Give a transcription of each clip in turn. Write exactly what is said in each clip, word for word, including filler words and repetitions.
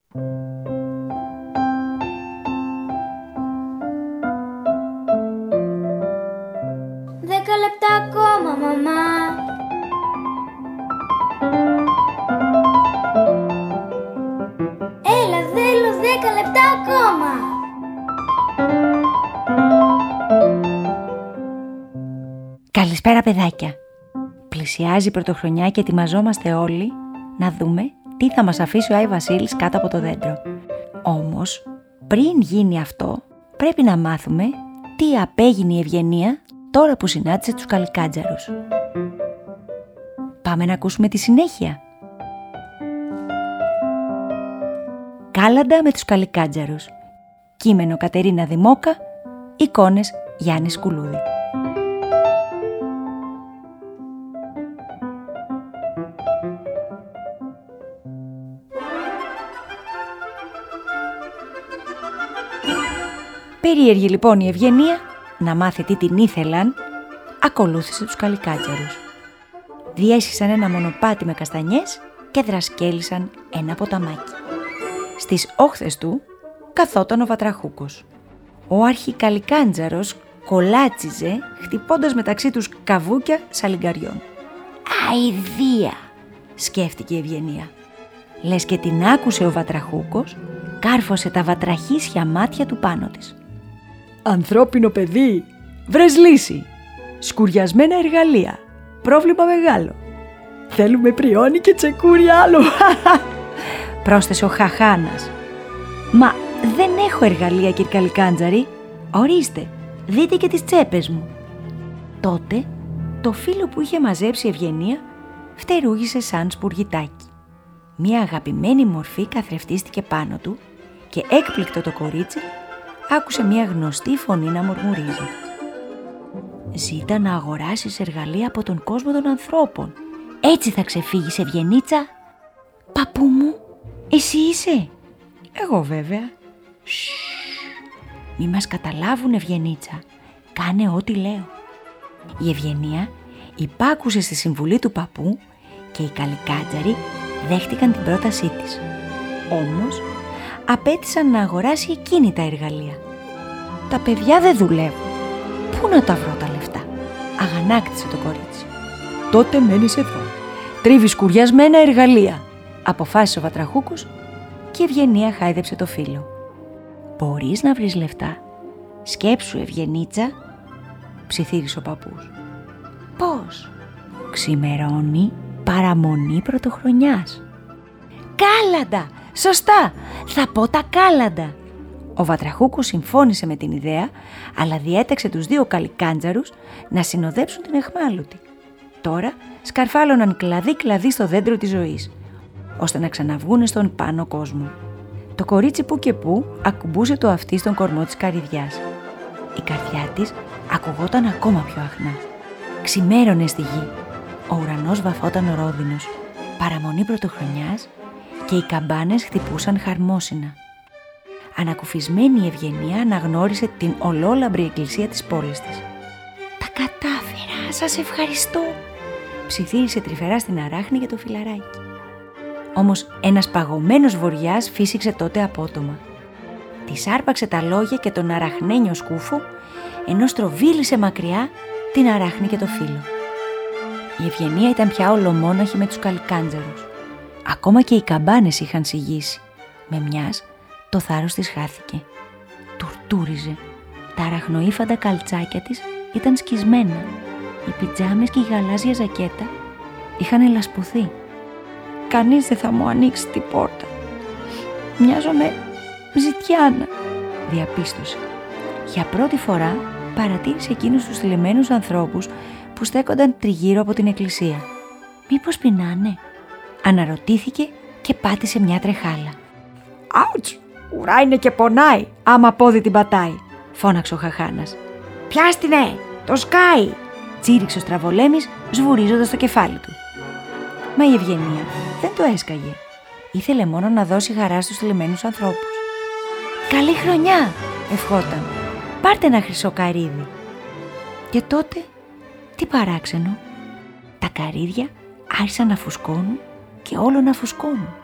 Δέκα λεπτά ακόμα, μαμά. Έλα, θέλω δέκα λεπτά ακόμα. Καλησπέρα, παιδάκια. Πλησιάζει η πρωτοχρονιά και ετοιμαζόμαστε όλοι να δούμε τι θα μας αφήσει ο Άι Βασίλης κάτω από το δέντρο. Όμως, πριν γίνει αυτό, πρέπει να μάθουμε τι απέγινε η Ευγενία τώρα που συνάντησε τους καλικάντζαρους. Πάμε να ακούσουμε τη συνέχεια. Κάλαντα με τους καλικάντζαρους. Κείμενο Κατερίνα Δημόκα, εικόνες Γιάννη Σκουλούδη. Περίεργη λοιπόν η Ευγενία να μάθει τι την ήθελαν, ακολούθησε τους καλικάντζαρους. Διέσχισαν ένα μονοπάτι με καστανιές και δρασκέλισαν ένα ποταμάκι. Στις όχθες του καθόταν ο Βατραχούκος. Ο αρχικαλικάντζαρος κολάτσιζε χτυπώντας μεταξύ τους καβούκια σαλιγκαριών. «Αηδία», σκέφτηκε η Ευγενία. Λες και την άκουσε ο Βατραχούκος, κάρφωσε τα βατραχίσια μάτια του πάνω της. «Ανθρώπινο παιδί, βρες λύση. Σκουριασμένα εργαλεία. Πρόβλημα μεγάλο. Θέλουμε πριόνι και τσεκούρι άλλο», πρόσθεσε ο Χαχάνας. «Μα δεν έχω εργαλεία, κύριε Καλικάντζαρη. Ορίστε, δείτε και τις τσέπες μου». Τότε το φύλλο που είχε μαζέψει η Ευγενία φτερούγησε σαν σπουργητάκι. Μια αγαπημένη μορφή καθρεφτίστηκε πάνω του και έκπληκτο το κορίτσι άκουσε μια γνωστή φωνή να μουρμουρίζει. «Ζήτα να αγοράσεις εργαλεία από τον κόσμο των ανθρώπων. Έτσι θα ξεφύγεις, Ευγενίτσα». «Παππού μου, εσύ είσαι?» «Εγώ βέβαια». «Σσσσ, μη μας καταλάβουν, Ευγενίτσα. Κάνε ό,τι λέω». Η Ευγενία υπάκουσε στη συμβουλή του παππού και οι καλικάντζαροι δέχτηκαν την πρότασή της. Όμως απέτησαν να αγοράσει εκείνη τα εργαλεία. «Τα παιδιά δεν δουλεύουν. Πού να τα βρω τα λεφτά?» αγανάκτησε το κορίτσι. «Τότε μένεις εδώ. Τρίβεις σκουριασμένα εργαλεία», αποφάσισε ο Βατραχούκος και η Ευγενία χάιδεψε το φύλλο. «Μπορείς να βρεις λεφτά. Σκέψου, Ευγενίτσα», ψιθύρισε ο παππούς. «Πώς?» «Ξημερώνει παραμονή πρωτοχρονιάς». «Κάλαντα! Σωστά! Θα πω τα κάλαντα!» Ο Βατραχούκος συμφώνησε με την ιδέα, αλλά διέταξε τους δύο καλικάντζαρους να συνοδέψουν την αιχμάλωτη. Τώρα σκαρφάλωναν κλαδί-κλαδί στο δέντρο της ζωής, ώστε να ξαναβγούνε στον πάνω κόσμο. Το κορίτσι που και που ακουμπούσε το αυτί στον κορμό της καρυδιάς. Η καρδιά της ακουγόταν ακόμα πιο αχνά. Ξημέρωνε στη γη. Ο ουρανός βαφόταν ρόδινος. Παραμονή πρωτοχρονιάς και οι καμπάνες χτυπούσαν χαρμόσυνα. Ανακουφισμένη η Ευγενία αναγνώρισε την ολόλαμπρη εκκλησία της πόλης της. «Τα κατάφερα, σας ευχαριστώ», ψιθύρισε τρυφερά στην αράχνη για το φιλαράκι. Όμως ένας παγωμένος βοριάς φύσηξε τότε απότομα. Της άρπαξε τα λόγια και τον αραχνένιο σκούφο, ενώ στροβίλησε μακριά την αράχνη και το φύλλο. Η Ευγενία ήταν πια ολομόναχη με τους καλικάντζαρους. Ακόμα και οι καμπάνες είχαν σιγήσει. Με μιας το θάρρος της χάθηκε. Τουρτούριζε. Τα αραχνοήφαντα καλτσάκια της ήταν σκισμένα. Οι πιτζάμες και η γαλάζια ζακέτα είχαν ελασπωθεί. «Κανείς δεν θα μου ανοίξει την πόρτα. Μοιάζομαι ζητιάνα», διαπίστωσε. Για πρώτη φορά παρατήρησε εκείνους τους θλιμμένους ανθρώπους που στέκονταν τριγύρω από την εκκλησία. «Μήπως πεινάνε?» αναρωτήθηκε και πάτησε μια τρεχάλα. «Άουτς, ουρά είναι και πονάει, άμα πόδι την πατάει», φώναξε ο Χαχάνας. «Πιάστηνε, το σκάει», τσίριξε ο Στραβολέμης σβουρίζοντας το κεφάλι του. Μα η Ευγενία δεν το έσκαγε. Ήθελε μόνο να δώσει χαρά στους θλιμμένους ανθρώπους. «Καλή χρονιά», ευχόταν. «Πάρτε ένα χρυσό καρύδι». Και τότε, τι παράξενο, τα καρύδια άρχισαν να φουσκώνουν και όλο να φουσκώνουν.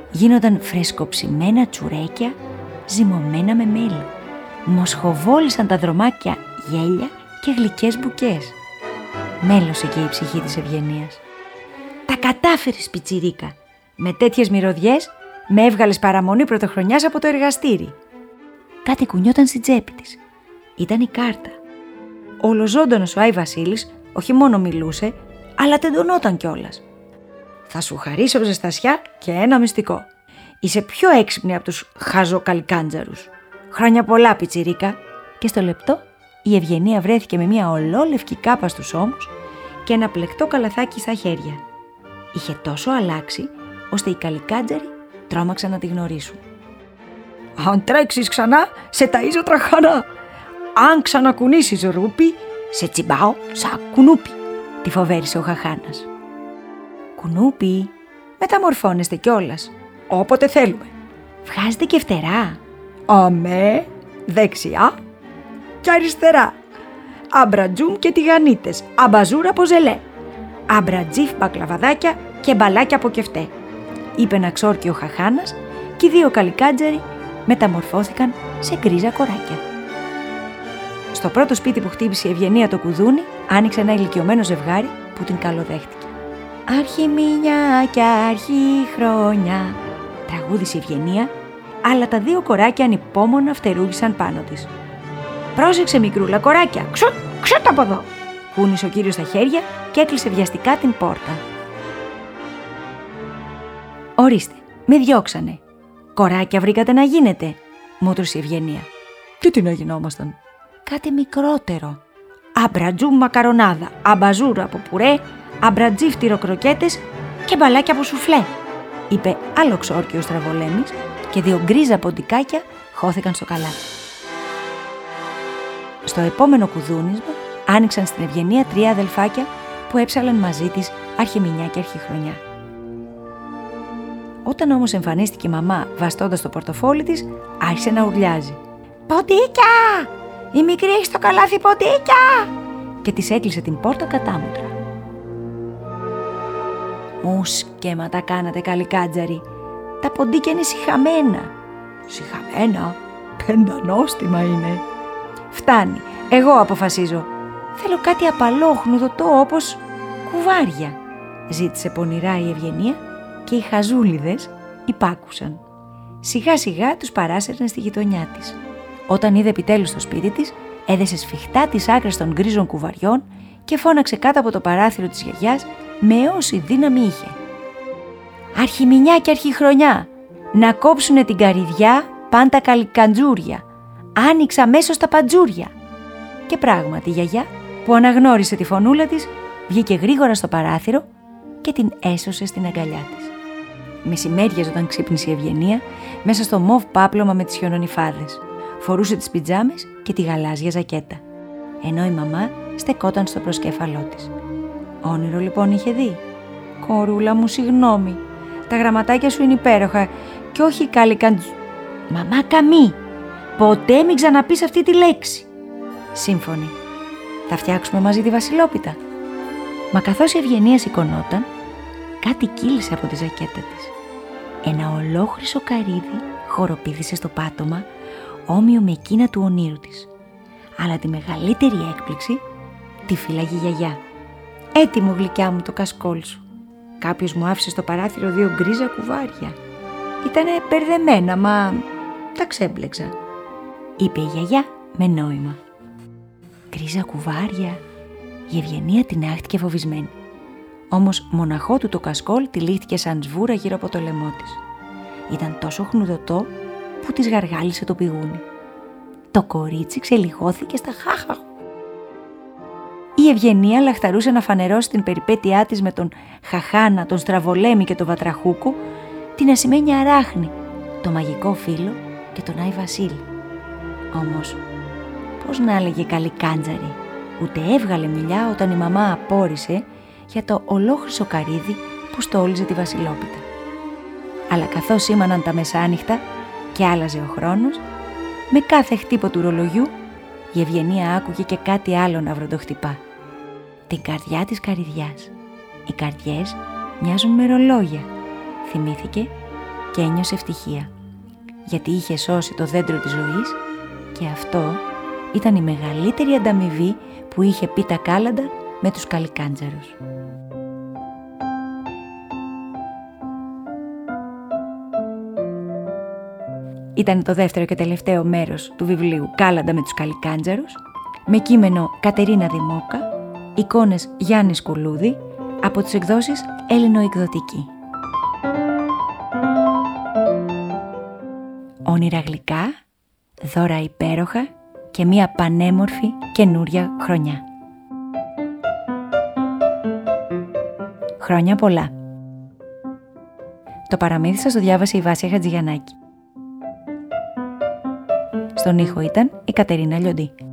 γίνονταν φρεσκοψημένα τσουρέκια ζυμωμένα με μέλι. Μοσχοβόλησαν τα δρομάκια γέλια και γλυκές μπουκές. Μέλωσε και η ψυχή της Ευγενίας. «Τα κατάφερες, πιτσιρίκα! Με τέτοιες μυρωδιές με έβγαλες παραμονή πρωτοχρονιάς από το εργαστήρι». Κάτι κουνιόταν στην τσέπη της. Ήταν η κάρτα. Ο ολοζώντανος ο Άι Βασίλης όχι μόνο μιλούσε, αλλά τεντωνόταν κιόλας. «Θα σου χαρίσω ζεστασιά και ένα μυστικό. Είσαι πιο έξυπνη από τους χαζοκαλικάντζαρους. Χρόνια πολλά, πιτσιρίκα». Και στο λεπτό η Ευγενία βρέθηκε με μια ολόλευκη κάπα στους ώμους και ένα πλεκτό καλαθάκι στα χέρια. Είχε τόσο αλλάξει, ώστε οι καλικάντζαροι τρόμαξαν να τη γνωρίσουν. «Αν τρέξεις ξανά, σε ταΐζω τραχανά. Αν ξανακουνήσεις ρούπι, σε τσιμπάω σαν κουνούπι», τη φοβέρισε ο Χαχάνας. «Κουνούπι, μεταμορφώνεστε κιόλας. Όποτε θέλουμε. Βγάζετε και φτερά». «Αμέ, δεξιά και αριστερά. Αμπρατζούμ και τηγανίτες, αμπαζούρα από ζελέ. Αμπρατζίφ μπακλαβαδάκια και μπαλάκια από κεφτέ», είπε να ξόρκει ο Χαχάνας και οι δύο καλικάντζαροι μεταμορφώθηκαν σε γκρίζα κοράκια. Στο πρώτο σπίτι που χτύπησε η Ευγενία το κουδούνι, άνοιξε ένα ηλικιωμένο ζευγάρι που την καλοδέχτηκε. «Αρχιμήνια και αρχή χρόνια», τραγούδισε η Ευγενία, αλλά τα δύο κοράκια ανυπόμονα φτερούγησαν πάνω της. «Πρόσεξε, μικρούλα κοράκια, ξουτ, ξουτ από εδώ», κούνησε ο κύριος στα χέρια και έκλεισε βιαστικά την πόρτα. «Ορίστε, με διώξανε. Κοράκια βρήκατε να γίνετε», μούτρωσε η Ευγενία. «Και τι να γινόμασταν?» «Κάτι μικρότερο. Αμπρατζούμ μακαρονάδα, αμπαζούρα από πουρέ, αμπρατζίφ τυροκροκέτες και μπαλάκια από σουφλέ», είπε άλλο ξόρκιο στραβολέμης και δύο γκρίζα ποντικάκια χώθηκαν στο καλάθι. Στο επόμενο κουδούνισμα άνοιξαν στην Ευγενία τρία αδελφάκια που έψαλαν μαζί της αρχιμηνιά και αρχιχρονιά. Όταν όμως εμφανίστηκε η μαμά βαστώντας το πορτοφόλι της, άρχισε να ουρλιάζει. «Ποντίκια! Η μικρή έχει στο καλάθι ποντίκια!» και της έκλεισε την πόρτα κατάμουτρα. «Ου σκέμα τα κάνατε, καλικάντζαροι. Τα ποντίκια είναι σιχαμένα». «Σιχαμένα? Πεντανόστιμα είναι». «Φτάνει, εγώ αποφασίζω. Θέλω κάτι απαλό, χνουδωτό, όπως κουβάρια», ζήτησε πονηρά η Ευγενία και οι χαζούλιδες υπάκουσαν. Σιγά σιγά τους παράσερνε στη γειτονιά της. Όταν είδε επιτέλους στο σπίτι της, έδεσε σφιχτά τις άκρες των γκρίζων κουβαριών και φώναξε κάτω από το παράθυρο της γιαγιάς με όση δύναμη είχε. «Αρχιμηνιά και αρχιχρονιά, να κόψουνε την καρυδιά παν τα καλικαντζούρια. Άνοιξα μέσω στα παντζούρια». Και πράγματι η γιαγιά, που αναγνώρισε τη φωνούλα της, βγήκε γρήγορα στο παράθυρο και την έσωσε στην αγκαλιά της. Μεσημέριαζε όταν ξύπνησε η Ευγενία μέσα στο μοβ πάπλωμα με τις χιονονυφάδες. Φορούσε τις πιτζάμες και τη γαλάζια ζακέτα, ενώ η μαμά στεκόταν στο προσκέφαλό της. Όνειρο λοιπόν είχε δει. «Κορούλα μου, συγγνώμη. Τα γραμματάκια σου είναι υπέροχα και όχι καλικαντζ... Μαμά καμή! Ποτέ μην ξαναπείς αυτή τη λέξη». «Σύμφωνη. Θα φτιάξουμε μαζί τη βασιλόπιτα». Μα καθώς η Ευγενία σηκωνόταν, κάτι κύλησε από τη ζακέτα της. Ένα ολόχρυσο καρύδι χοροπήδησε στο πάτωμα, όμοιο με εκείνα του ονείρου της. Αλλά τη μεγαλύτερη έκπληξη τη φύλαγε η γιαγιά. «Έτοιμο, γλυκιά μου, το κασκόλ σου. Κάποιος μου άφησε στο παράθυρο δύο γκρίζα κουβάρια. Ήτανε μπερδεμένα, μα τα ξέμπλεξα», είπε η γιαγιά με νόημα. «Γκρίζα κουβάρια?» Η Ευγενία την άχτηκε φοβισμένη. Όμως μοναχό του το κασκόλ τυλίχτηκε σαν σβούρα γύρω από το λαιμό της. Ήταν τόσο χνουδωτό που της γαργάλισε το πηγούνι. Το κορίτσι ξελιγώθηκε στα χάχα. Η Ευγενία λαχταρούσε να φανερώσει την περιπέτειά της με τον Χαχάνα, τον Στραβολέμη και τον Βατραχούκο, την ασημένια Αράχνη, το μαγικό φύλλο και τον Άι Βασίλη. Όμως, πώς να έλεγε καλικάντζαρη, ούτε έβγαλε μιλιά όταν η μαμά απόρρισε για το ολόχρυσο καρύδι που στόλιζε τη βασιλόπιτα. Αλλά καθώς σήμαναν τα μεσάνυχτα και άλλαζε ο χρόνος, με κάθε χτύπο του ρολογιού η Ευγενία άκουγε και κάτι άλλο να βροντοχτυπά. Την καρδιά της καρυδιάς. Οι καρδιές μοιάζουν με ρολόγια, θυμήθηκε και ένιωσε ευτυχία, γιατί είχε σώσει το δέντρο της ζωής και αυτό ήταν η μεγαλύτερη ανταμοιβή που είχε πει τα κάλαντα με τους καλικάντζαρους. Ήταν το δεύτερο και τελευταίο μέρος του βιβλίου «Κάλαντα με τους καλικάντζαρους», με κείμενο Κατερίνα Δημόκα, εικόνες Γιάννη Σκουλούδη, από τις εκδόσεις Ελληνοεκδοτική. Όνειρα γλυκά, δώρα υπέροχα και μία πανέμορφη καινούρια χρονιά. Χρόνια πολλά. Το παραμύθι σας το διάβασε η Βάσια Χατζηγιαννάκη. Στον ήχο ήταν η Κατερίνα Λιοντή.